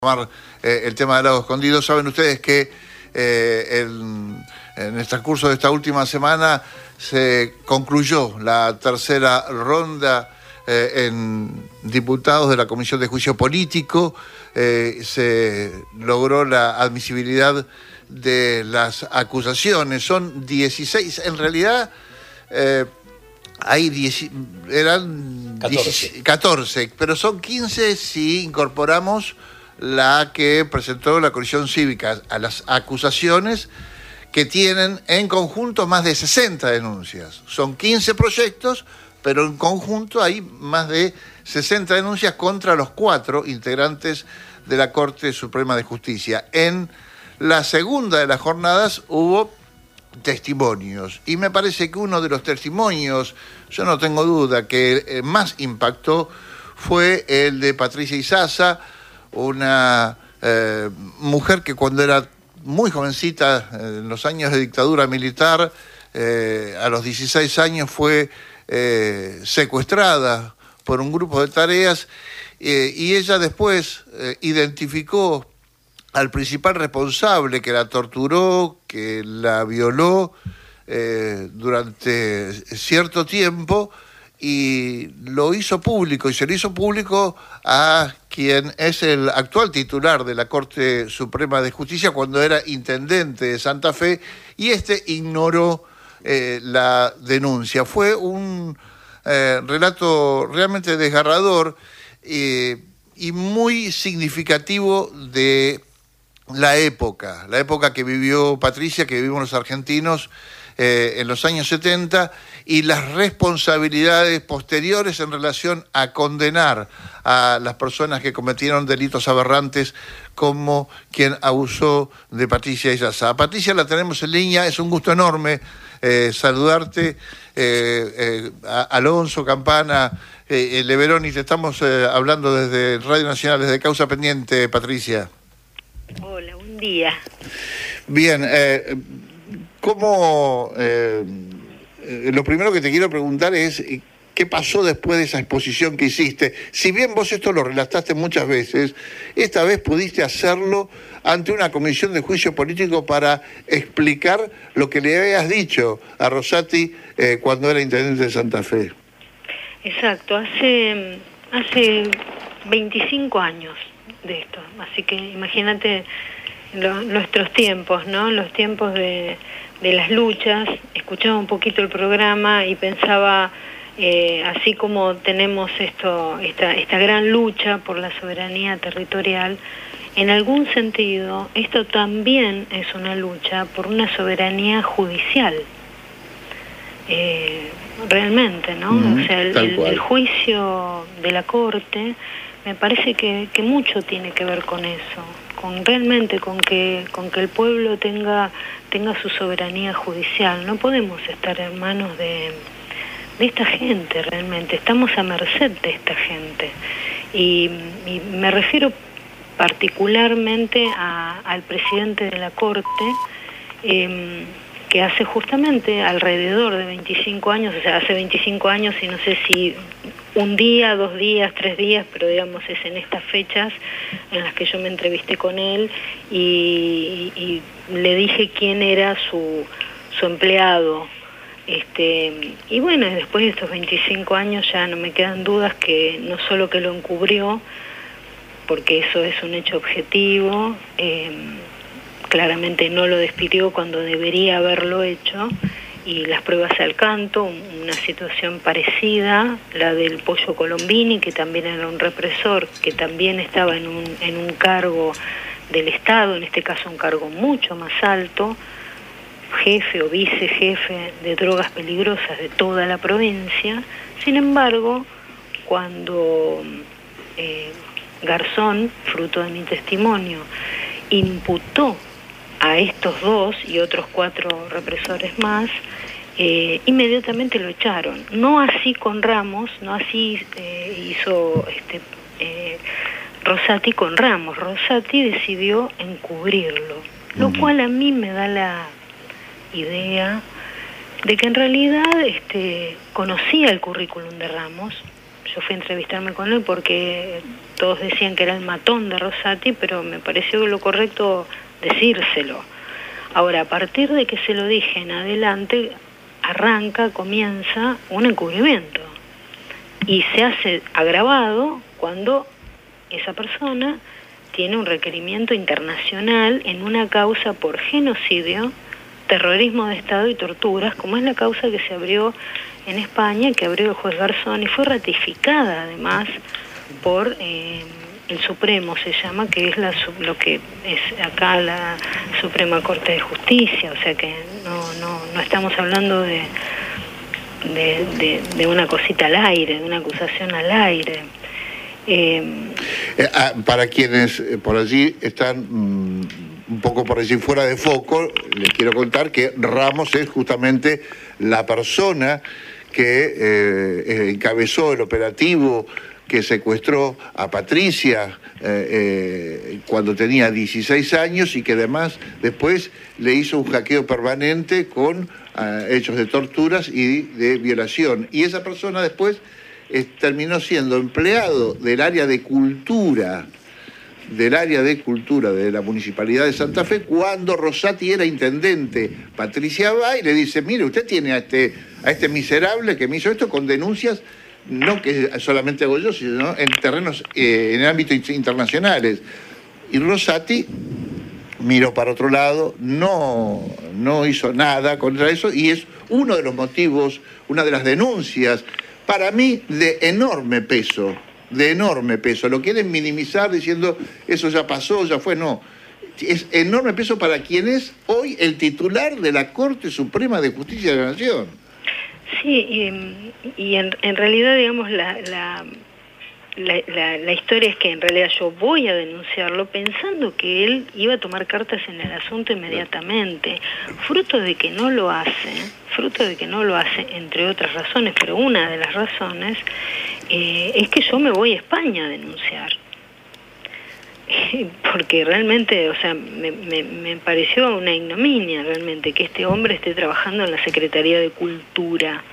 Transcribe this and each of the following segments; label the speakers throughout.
Speaker 1: El tema del lago escondido. Saben ustedes que en el transcurso de esta última semana se concluyó la tercera ronda en diputados de la Comisión de Juicio Político. Se logró la admisibilidad de las acusaciones. Son 16, en realidad eran 14, pero son 15 si incorporamos la que presentó la Coalición Cívica a las acusaciones, que tienen en conjunto más de 60 denuncias. Son 15 proyectos, pero en conjunto hay más de 60 denuncias contra los 4 integrantes de la Corte Suprema de Justicia. En la segunda de las jornadas hubo testimonios, y me parece que uno de los testimonios, yo no tengo duda, que más impactó fue el de Patricia Izaza, una mujer que cuando era muy jovencita, en los años de dictadura militar, a los 16 años fue secuestrada por un grupo de tareas, y ella después identificó al principal responsable, que la torturó, que la violó durante cierto tiempo, y lo hizo público, y se lo hizo público a quien es el actual titular de la Corte Suprema de Justicia cuando era intendente de Santa Fe, y ignoró la denuncia. Fue un relato realmente desgarrador y muy significativo de la época que vivió Patricia, que vivimos los argentinos en los años 70, y las responsabilidades posteriores en relación a condenar a las personas que cometieron delitos aberrantes, como quien abusó de Patricia Izaza. A Patricia la tenemos en línea, es un gusto enorme saludarte. Alonso, Campana, Leveroni, te estamos hablando desde Radio Nacional, desde Causa Pendiente, Patricia.
Speaker 2: Hola, buen día.
Speaker 1: Bien, ¿cómo...? Lo primero que te quiero preguntar es ¿qué pasó después de esa exposición que hiciste? Si bien vos esto lo relataste muchas veces, esta vez pudiste hacerlo ante una comisión de juicio político para explicar lo que le habías dicho a Rosati cuando era intendente de Santa Fe.
Speaker 2: Exacto, hace 25 años de esto, así que imagínate nuestros tiempos, ¿no? Los tiempos de las luchas. Escuchaba un poquito el programa y pensaba, así como tenemos esta gran lucha por la soberanía territorial, en algún sentido esto también es una lucha por una soberanía judicial, realmente, ¿no? O sea, el juicio de la Corte me parece que mucho tiene que ver con eso, realmente con que el pueblo tenga su soberanía judicial. No podemos estar en manos de esta gente, realmente estamos a merced de esta gente, y me refiero particularmente al presidente de la Corte, que hace justamente alrededor de 25 años, o sea, hace 25 años, y no sé si un día, 2 días, 3 días, pero digamos es en estas fechas en las que yo me entrevisté con él y le dije quién era su empleado. Y bueno, después de estos 25 años ya no me quedan dudas que no solo que lo encubrió, porque eso es un hecho objetivo, claramente no lo despidió cuando debería haberlo hecho, y las pruebas al canto. Una situación parecida, la del Pollo Colombini, que también era un represor, que también estaba en un cargo del Estado, en este caso un cargo mucho más alto, jefe o vicejefe de drogas peligrosas de toda la provincia. Sin embargo, cuando Garzón, fruto de mi testimonio, imputó a estos 2 y otros 4 represores más, inmediatamente lo echaron. No así con Ramos, no así hizo Rosati con Ramos. Rosati decidió encubrirlo, lo cual a mí me da la idea de que en realidad conocía el currículum de Ramos. yo fui a entrevistarme con él porque todos decían que era el matón de Rosati, pero me pareció lo correcto decírselo. Ahora, a partir de que se lo dije en adelante, comienza un encubrimiento. Y se hace agravado cuando esa persona tiene un requerimiento internacional en una causa por genocidio, terrorismo de Estado y torturas, como es la causa que se abrió en España, que abrió el juez Garzón, y fue ratificada además por el Supremo, se llama, que es lo que es acá la Suprema Corte de Justicia, o sea que no estamos hablando de una cosita al aire, de una acusación al aire.
Speaker 1: Para quienes por allí están un poco por allí fuera de foco, les quiero contar que Ramos es justamente la persona que encabezó el operativo que secuestró a Patricia cuando tenía 16 años y que además después le hizo un hackeo permanente con hechos de torturas y de violación. Y esa persona después terminó siendo empleado del área de cultura de la Municipalidad de Santa Fe cuando Rosati era intendente. Patricia va y le dice, mire, usted tiene a este miserable que me hizo esto con denuncias, no que solamente hago yo, sino en terrenos, en ámbitos internacionales. Y Rosati miró para otro lado, no hizo nada contra eso, y es uno de los motivos, una de las denuncias, para mí, de enorme peso. Lo quieren minimizar diciendo, eso ya pasó, ya fue, no. Es enorme peso para quien es hoy el titular de la Corte Suprema de Justicia de la Nación.
Speaker 2: Sí, y en realidad, digamos, la historia es que en realidad yo voy a denunciarlo pensando que él iba a tomar cartas en el asunto inmediatamente, fruto de que no lo hace, entre otras razones, pero una de las razones es que yo me voy a España a denunciar. Porque realmente, o sea, me pareció una ignominia realmente que este hombre esté trabajando en la Secretaría de Cultura.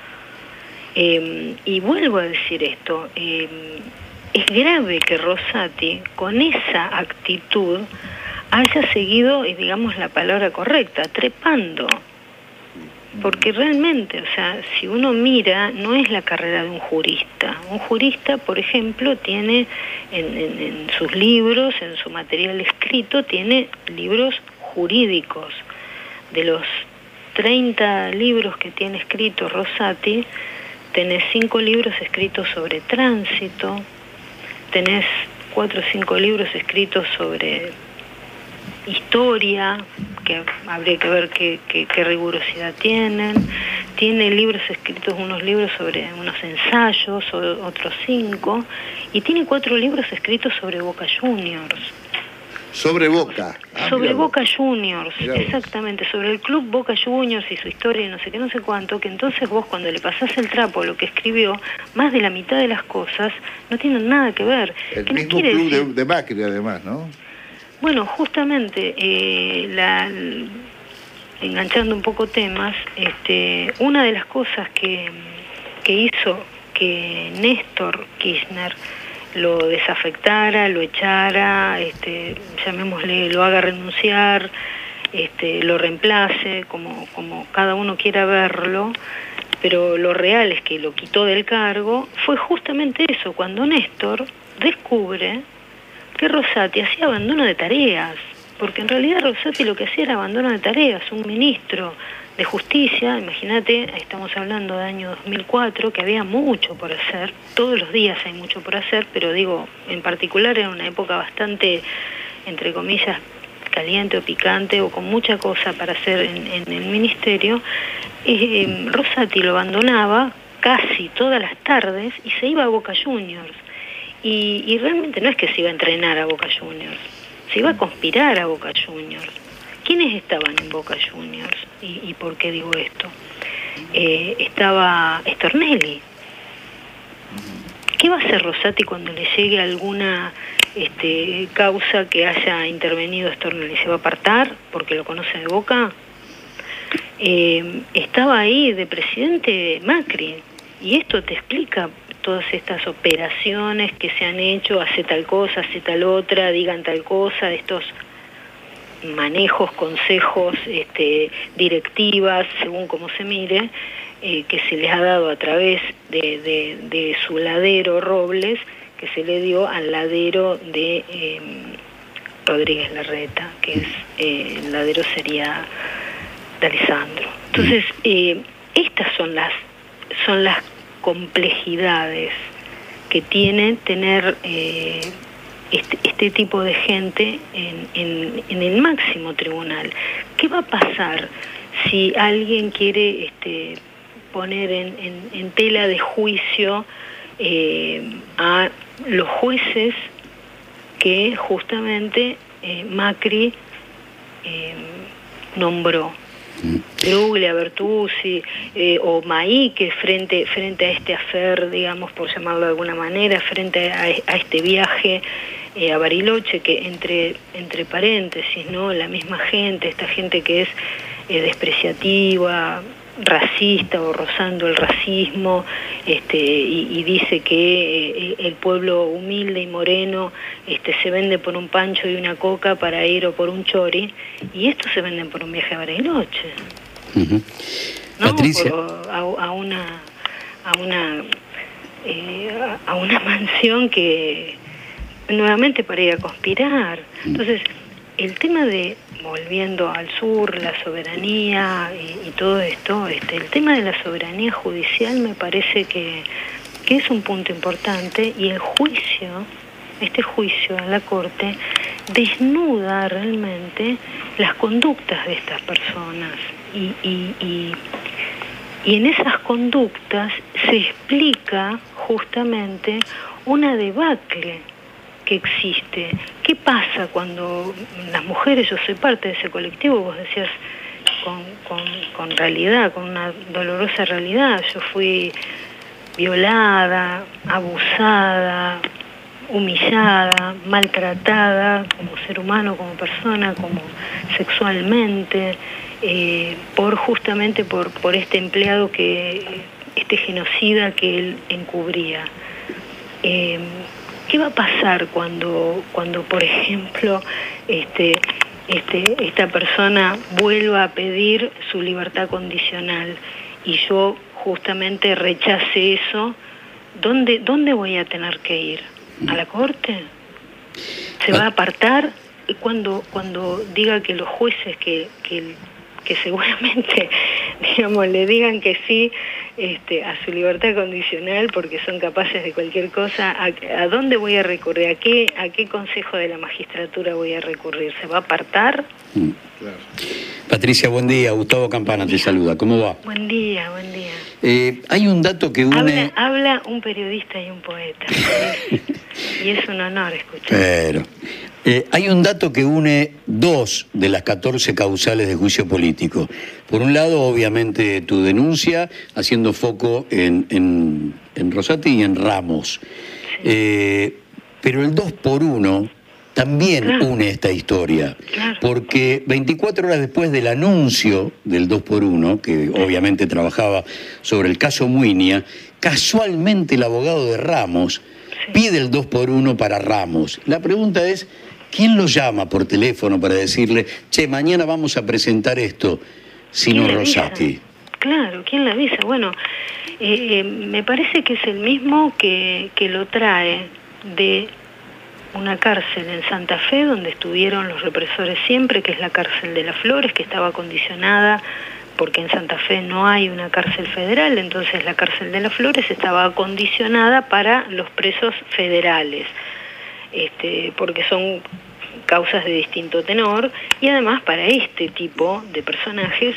Speaker 2: Y vuelvo a decir esto, es grave que Rosati, con esa actitud, haya seguido, y digamos la palabra correcta, trepando. Porque realmente, o sea, si uno mira, no es la carrera de un jurista. Un jurista, por ejemplo, tiene en sus libros, en su material escrito, tiene libros jurídicos. De los 30 libros que tiene escrito Rosati, tenés 5 libros escritos sobre tránsito, tenés 4 o 5 libros escritos sobre historia, que habría que ver qué rigurosidad tienen. Tiene libros escritos, unos libros sobre unos ensayos, otros 5, y tiene 4 libros escritos sobre Boca Juniors.
Speaker 1: Sobre Boca.
Speaker 2: Sobre Boca Juniors, exactamente, sobre el club Boca Juniors y su historia y no sé qué, no sé cuánto, que entonces vos cuando le pasás el trapo a lo que escribió, más de la mitad de las cosas no tienen nada que ver.
Speaker 1: El mismo club de Macri además, ¿no?
Speaker 2: Bueno, justamente, enganchando un poco temas, una de las cosas que hizo que Néstor Kirchner lo desafectara, lo echara, llamémosle, lo haga renunciar, lo reemplace, como cada uno quiera verlo, pero lo real es que lo quitó del cargo, fue justamente eso, cuando Néstor descubre que Rosati hacía abandono de tareas, porque en realidad Rosati lo que hacía era abandono de tareas. Un ministro de Justicia, imagínate, estamos hablando del año 2004, que había mucho por hacer, todos los días hay mucho por hacer, pero digo, en particular era una época bastante, entre comillas, caliente o picante, o con mucha cosa para hacer en el ministerio. Rosati lo abandonaba casi todas las tardes y se iba a Boca Juniors. Y realmente no es que se iba a entrenar a Boca Juniors, se iba a conspirar a Boca Juniors. ¿Quiénes estaban en Boca Juniors? ¿Y por qué digo esto? Estaba Stornelli. ¿Qué va a hacer Rosati cuando le llegue alguna causa que haya intervenido Stornelli? ¿Se va a apartar porque lo conoce de Boca? Estaba ahí de presidente Macri, y esto te explica todas estas operaciones que se han hecho, hace tal cosa, hace tal otra, digan tal cosa, estos manejos, consejos, directivas, según como se mire, que se les ha dado a través de su ladero Robles, que se le dio al ladero de Rodríguez Larreta, que es el ladero sería de Alessandro. Entonces, estas son las complejidades que tiene tener este tipo de gente en el máximo tribunal. ¿Qué va a pasar si alguien quiere poner en tela de juicio a los jueces que justamente Macri nombró? Bruglia, Bertuzzi o Maíque frente a este afer, digamos, por llamarlo de alguna manera, frente a este viaje a Bariloche, que entre paréntesis, ¿no? La misma gente, esta gente que es despreciativa, racista o rozando el racismo, y dice que el pueblo humilde y moreno se vende por un pancho y una coca para ir o por un chori, y estos se venden por un viaje a Bariloche.
Speaker 3: Uh-huh.
Speaker 2: ¿No?
Speaker 3: Patricia.
Speaker 2: A una mansión que nuevamente para ir a conspirar. Entonces, el tema de, volviendo al sur, la soberanía y todo esto, el tema de la soberanía judicial me parece que es un punto importante, y el juicio, este juicio en la Corte, desnuda realmente las conductas de estas personas y en esas conductas se explica justamente una debacle que existe. ¿Qué pasa cuando las mujeres, yo soy parte de ese colectivo, vos decías con realidad, con una dolorosa realidad, yo fui violada, abusada, humillada, maltratada como ser humano, como persona, como sexualmente, justamente por este empleado este genocida que él encubría? ¿Qué va a pasar cuando por ejemplo, esta persona vuelva a pedir su libertad condicional y yo justamente rechace eso? ¿Dónde voy a tener que ir? ¿A la Corte? ¿Se va a apartar? Y cuando diga que los jueces que seguramente, digamos, le digan que sí a su libertad condicional porque son capaces de cualquier cosa, ¿a dónde voy a recurrir? ¿A qué consejo de la magistratura voy a recurrir? ¿Se va a apartar?
Speaker 1: Claro.
Speaker 3: Patricia, buen día. Gustavo Campana te saluda. ¿Cómo va?
Speaker 2: Buen día, buen día.
Speaker 3: Hay un dato que une...
Speaker 2: Habla un periodista y un poeta. Y es un honor escuchar.
Speaker 3: Pero hay un dato que une 2 de las 14 causales de juicio político. Por un lado, obviamente, tu denuncia, haciendo foco en Rosati y en Ramos.
Speaker 2: Sí.
Speaker 3: Pero el 2x1 también une esta historia.
Speaker 2: Claro.
Speaker 3: Porque 24 horas después del anuncio del 2x1, que obviamente trabajaba sobre el caso Muiña, casualmente el abogado de Ramos pide el 2x1 para Ramos. La pregunta es, ¿quién lo llama por teléfono para decirle, che, mañana vamos a presentar esto, sino Rosati?
Speaker 2: Claro, ¿quién le avisa? Bueno, me parece que es el mismo que lo trae de una cárcel en Santa Fe, donde estuvieron los represores siempre, que es la cárcel de Las Flores, que estaba condicionada porque en Santa Fe no hay una cárcel federal, entonces la cárcel de Las Flores estaba acondicionada para los presos federales, porque son causas de distinto tenor, y además para este tipo de personajes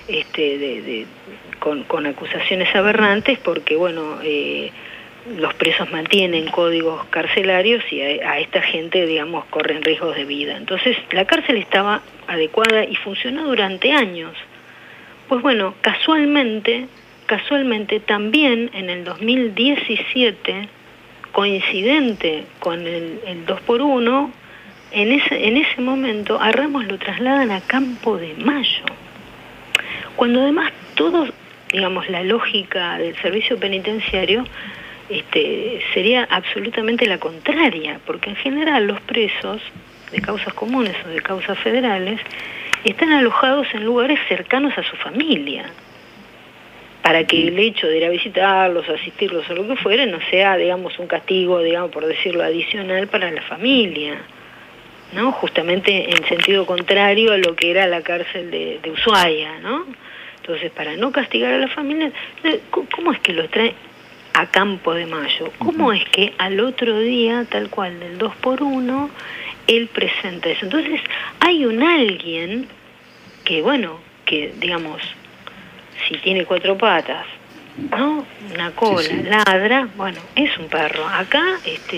Speaker 2: con acusaciones aberrantes, porque bueno, los presos mantienen códigos carcelarios y a esta gente, digamos, corren riesgos de vida. Entonces la cárcel estaba adecuada y funcionó durante años. Pues bueno, casualmente también en el 2017, coincidente con el 2x1, en ese momento a Ramos lo trasladan a Campo de Mayo. Cuando además todos, digamos, la lógica del servicio penitenciario sería absolutamente la contraria, porque en general los presos de causas comunes o de causas federales están alojados en lugares cercanos a su familia, para que el hecho de ir a visitarlos, asistirlos o lo que fuere, no sea, digamos, un castigo, digamos, por decirlo, adicional para la familia, ¿no? Justamente en sentido contrario a lo que era la cárcel de Ushuaia, ¿no? Entonces, para no castigar a la familia, ¿cómo es que lo traen a Campo de Mayo? ¿Cómo es que al otro día, tal cual, del 2x1, él presenta eso? Entonces, hay un alguien que, bueno, que, digamos, si tiene 4 patas, ¿no? Una cola, sí, sí, ladra, bueno, es un perro. Acá,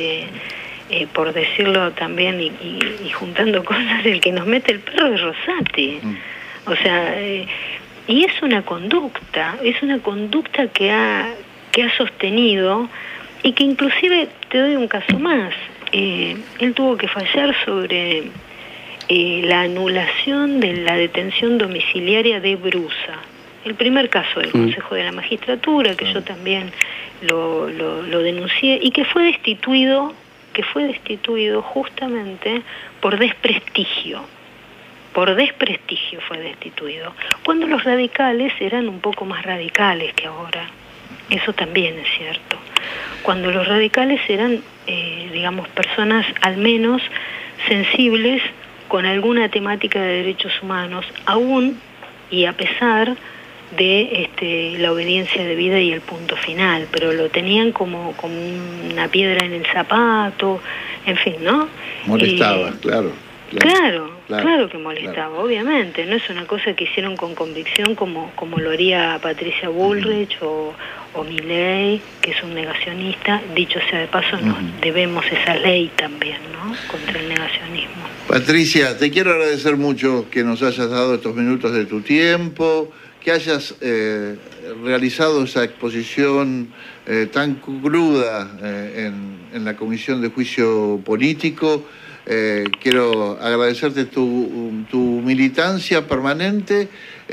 Speaker 2: por decirlo también y juntando cosas, el que nos mete el perro es Rosati. O sea, y es una conducta que ha sostenido, y que inclusive, te doy un caso más, él tuvo que fallar sobre la anulación de la detención domiciliaria de Brusa. El primer caso del Consejo de la Magistratura, que yo también lo denuncié, y que fue destituido justamente por desprestigio. Por desprestigio fue destituido, cuando los radicales eran un poco más radicales que ahora. Eso también es cierto. Cuando los radicales eran, digamos, personas al menos sensibles con alguna temática de derechos humanos, aún y a pesar de la obediencia debida y el punto final, pero lo tenían como una piedra en el zapato, en fin, ¿no?
Speaker 1: Molestaba, claro
Speaker 2: que molestaba, obviamente. No es una cosa que hicieron con convicción como lo haría Patricia Bullrich o Milei, que es un negacionista. Dicho sea de paso, nos debemos esa ley también, ¿no? Contra el negacionismo.
Speaker 1: Patricia, te quiero agradecer mucho que nos hayas dado estos minutos de tu tiempo, que hayas realizado esa exposición tan cruda en la Comisión de Juicio Político. Quiero agradecerte tu militancia permanente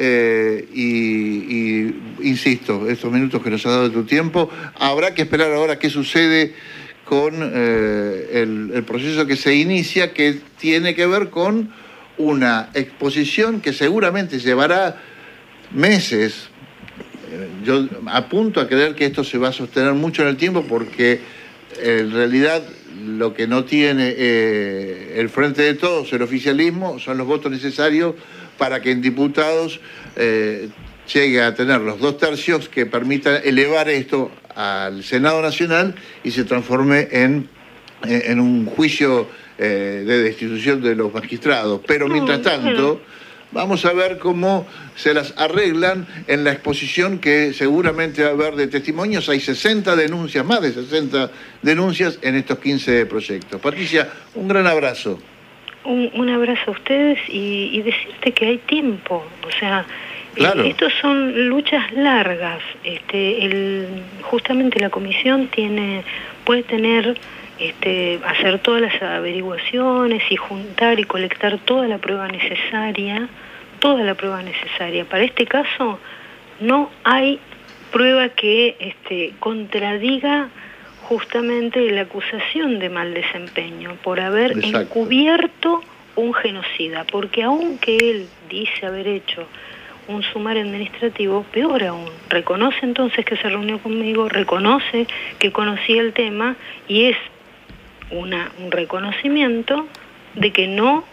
Speaker 1: y insisto, estos minutos que nos has dado de tu tiempo. Habrá que esperar ahora qué sucede con el proceso que se inicia, que tiene que ver con una exposición que seguramente llevará meses. Yo apunto a creer que esto se va a sostener mucho en el tiempo, porque en realidad lo que no tiene el Frente de Todos, el oficialismo, son los votos necesarios para que en diputados llegue a tener los 2/3 que permitan elevar esto al Senado Nacional y se transforme en un juicio de destitución de los magistrados. Pero mientras tanto, vamos a ver cómo se las arreglan en la exposición que seguramente va a haber de testimonios. Hay 60 denuncias, más de 60 denuncias en estos 15 proyectos. Patricia, un gran abrazo.
Speaker 2: Un abrazo a ustedes y decirte que hay tiempo. O sea,
Speaker 1: claro,
Speaker 2: estos son luchas largas. Justamente la comisión puede tener... hacer todas las averiguaciones y juntar y colectar toda la prueba necesaria. Para este caso no hay prueba que contradiga justamente la acusación de mal desempeño por haber encubierto un genocida, porque aunque él dice haber hecho un sumario administrativo, peor aún, reconoce entonces que se reunió conmigo, reconoce que conocía el tema, y es un reconocimiento de que no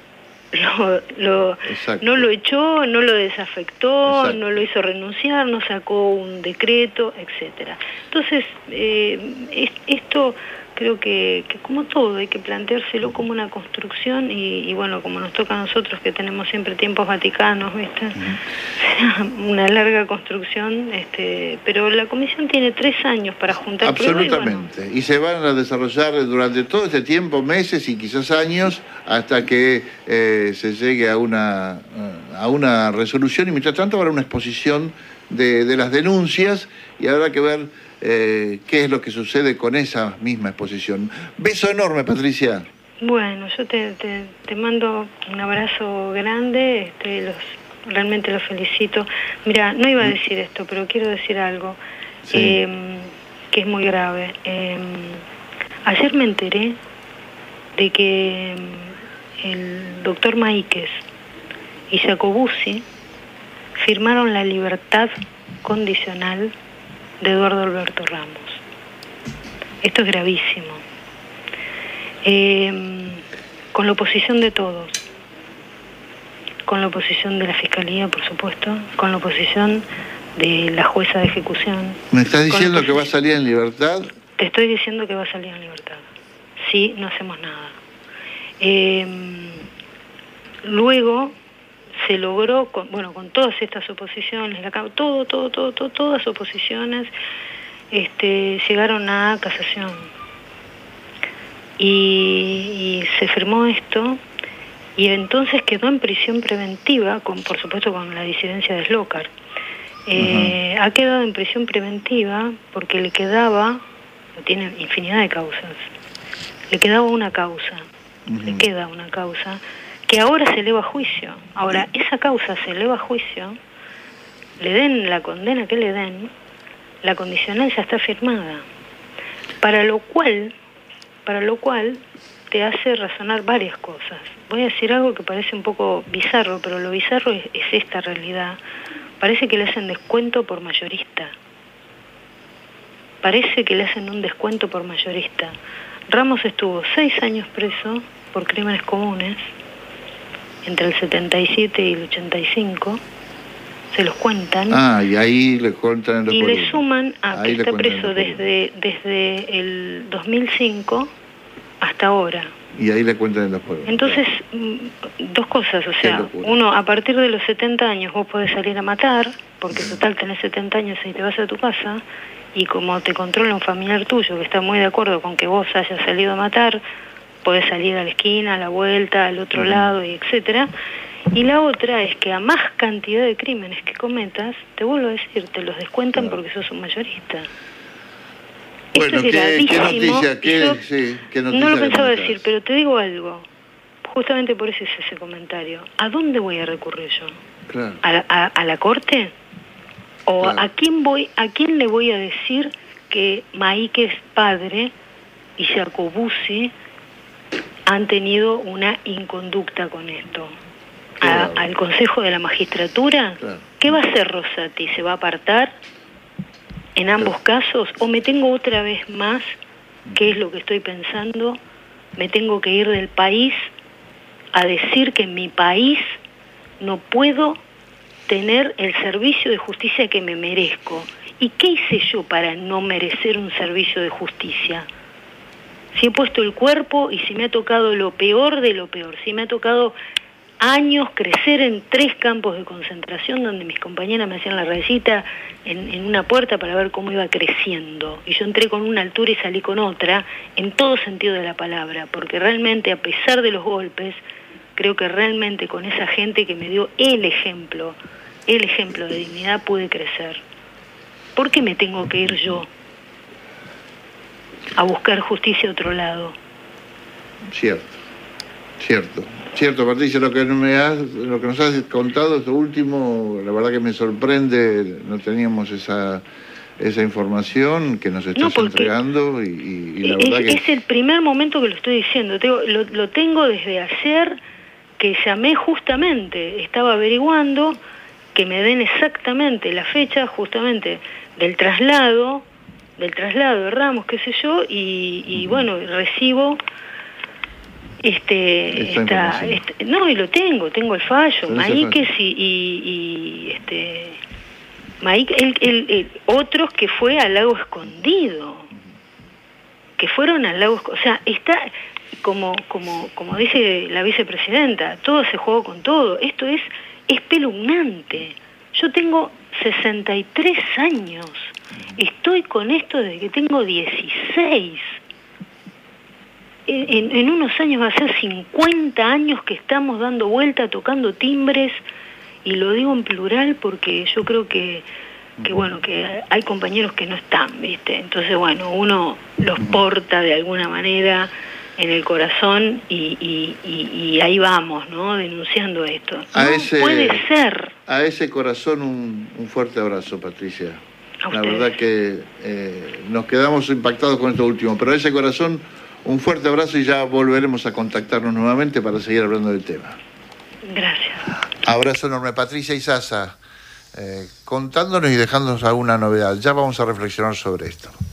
Speaker 2: lo echó, no lo desafectó, no lo hizo renunciar, no sacó un decreto, etcétera. Entonces, esto creo que como todo hay que planteárselo como una construcción y bueno, como nos toca a nosotros que tenemos siempre tiempos vaticanos, ¿viste? Una larga construcción, pero la comisión tiene 3 años para juntar
Speaker 1: absolutamente
Speaker 2: pruebas, y, bueno,
Speaker 1: y se van a desarrollar durante todo este tiempo, meses y quizás años, hasta que se llegue a una resolución, y mientras tanto habrá una exposición de las denuncias y habrá que ver qué es lo que sucede con esa misma exposición. Beso enorme, Patricia.
Speaker 2: Bueno, yo te mando un abrazo grande, realmente los felicito. Mira, no iba a decir esto, pero quiero decir algo.
Speaker 1: Sí.
Speaker 2: que es muy grave. Ayer me enteré de que el doctor Maíquez y Jacobuzzi firmaron la libertad condicional de Eduardo Alberto Ramos. Esto es gravísimo. Con la oposición de todos, con la oposición de la Fiscalía, por supuesto, con la oposición de la jueza de ejecución.
Speaker 1: ¿Me estás diciendo que va a salir en libertad?
Speaker 2: Te estoy diciendo que va a salir en libertad. Sí, no hacemos nada. Luego se logró, con todas estas oposiciones, todas oposiciones, llegaron a casación. Y se firmó esto, y entonces quedó en prisión preventiva, por supuesto con la disidencia de Slokar. Ha quedado en prisión preventiva porque le quedaba, tiene infinidad de causas, le quedaba una causa, le queda una causa, que ahora se eleva a juicio. Ahora, esa causa se eleva a juicio, le den la condena que le den, la condicional ya está firmada, para lo cual te hace razonar varias cosas. Voy a decir algo que parece un poco bizarro, pero lo bizarro es esta realidad. Parece que le hacen descuento por mayorista. Parece que le hacen un descuento por mayorista. Ramos estuvo 6 años preso por crímenes comunes, entre el 77 y el 85. Se los cuentan.
Speaker 1: Y ahí le cuentan los
Speaker 2: y le suman a que está preso desde el 2005 hasta ahora.
Speaker 1: Y ahí le cuentan en los pueblos.
Speaker 2: Entonces, dos cosas, o sea, uno, a partir de los 70 años vos podés salir a matar, porque total tenés 70 años y te vas a tu casa, y como te controla un familiar tuyo que está muy de acuerdo con que vos hayas salido a matar, podés salir a la esquina, a la vuelta, al otro lado, y etcétera. Y la otra es que a más cantidad de crímenes que cometas, te vuelvo a decir, te los descuentan porque sos un mayorista.
Speaker 1: Bueno,
Speaker 2: esto es gravísimo.
Speaker 1: ¿Qué noticia
Speaker 2: no lo pensaba decir, pero te digo algo. Justamente por eso hice ese comentario. ¿A dónde voy a recurrir yo?
Speaker 1: Claro.
Speaker 2: ¿A la corte? ¿O
Speaker 1: claro.
Speaker 2: a quién le voy a decir que Maíquez padre y Jacobuzzi han tenido una inconducta con esto?
Speaker 1: Claro.
Speaker 2: ¿Al Consejo de la Magistratura?
Speaker 1: Claro.
Speaker 2: ¿Qué va a hacer Rosati? ¿Se va a apartar en ambos casos? ¿O me tengo otra vez más, qué es lo que estoy pensando, me tengo que ir del país a decir que en mi país no puedo tener el servicio de justicia que me merezco? ¿Y qué hice yo para no merecer un servicio de justicia? Si he puesto el cuerpo y si me ha tocado lo peor de lo peor, si me ha tocado años crecer en 3 campos de concentración donde mis compañeras me hacían la rayita en una puerta para ver cómo iba creciendo, y yo entré con una altura y salí con otra en todo sentido de la palabra, porque realmente, a pesar de los golpes, creo que realmente con esa gente que me dio el ejemplo de dignidad, pude crecer. ¿Por qué me tengo que ir yo a buscar justicia a otro lado?
Speaker 1: Cierto, Patricia, lo que nos has contado, esto último, la verdad que me sorprende, no teníamos esa información que nos estás entregando, y la verdad que...
Speaker 2: Es el primer momento que lo estoy diciendo, lo tengo desde ayer, que llamé justamente, estaba averiguando que me den exactamente la fecha justamente del traslado de Ramos, qué sé yo, y bueno, recibo... no, y lo tengo el fallo, Maíquez y Maíquez, otros que fue al lago Escondido, que fueron al lago Escondido, o sea, está como dice la vicepresidenta, todo se jugó con todo. Esto es espeluznante. Yo tengo 63 años, estoy con esto desde que tengo 16. En unos años va a ser 50 años que estamos dando vuelta, tocando timbres, y lo digo en plural porque yo creo que hay compañeros que no están, ¿viste? Entonces, bueno, uno los porta de alguna manera en el corazón y ahí vamos, ¿no? Denunciando esto. No puede ser.
Speaker 1: A ese corazón un fuerte abrazo, Patricia. La verdad que nos quedamos impactados con esto último, pero a ese corazón un fuerte abrazo y ya volveremos a contactarnos nuevamente para seguir hablando del tema.
Speaker 2: Gracias.
Speaker 1: Abrazo enorme. Patricia Izaza, contándonos y dejándonos alguna novedad. Ya vamos a reflexionar sobre esto.